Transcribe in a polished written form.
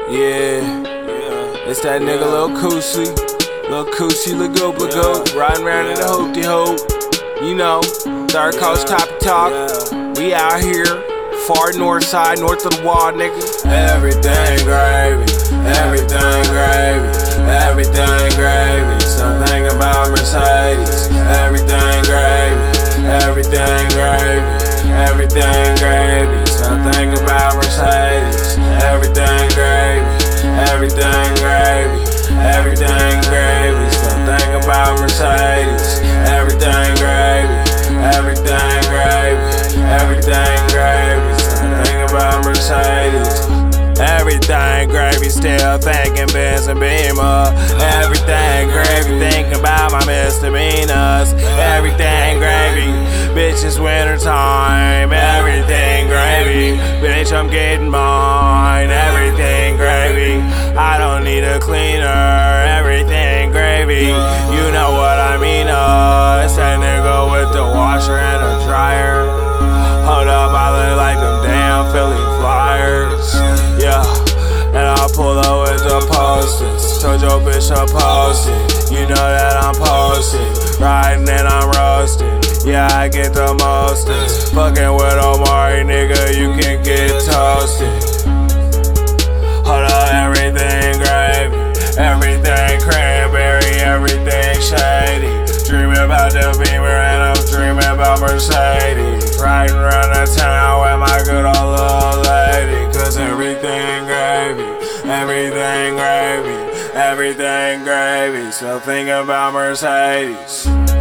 Yeah, it's that nigga Lil Coochie, Lil Goop, riding around in the hoopty hoop. You know, third coast Toppy Talk. We out here, far north side, north of the wall, nigga. Everything gravy, everything gravy, everything gravy. Something about Mercedes. Everything gravy, everything gravy, everything gravy. Something about Mercedes. Everything gravy, everything gravy, everything gravy. Something about Mercedes. Everything gravy, everything gravy, everything gravy. Something about Mercedes. Everything gravy, still thinking Benz and Beamer. Everything gravy, thinking about my misdemeanors. Everything gravy, bitch, it's winter time. Everything gravy, bitch, I'm getting mine. Everything gravy, I don't need a cleaner. Everything gravy, you know what I mean. It's that nigga with the washer and a dryer. Hold up, I look like them damn Philly Flyers. Yeah, and I pull up with the posters. Told your bitch I'm posted. You know that I'm posted. Riding and I'm roasted. Yeah, I get the mostest. Fucking with Omari, nigga, you can get toasted. Hold up, everything gravy, everything cranberry, everything shady. Dreaming about the Beamer and I'm dreaming about Mercedes. Riding around the town with my good old little lady. Cause everything gravy, everything gravy, everything gravy. So think about Mercedes.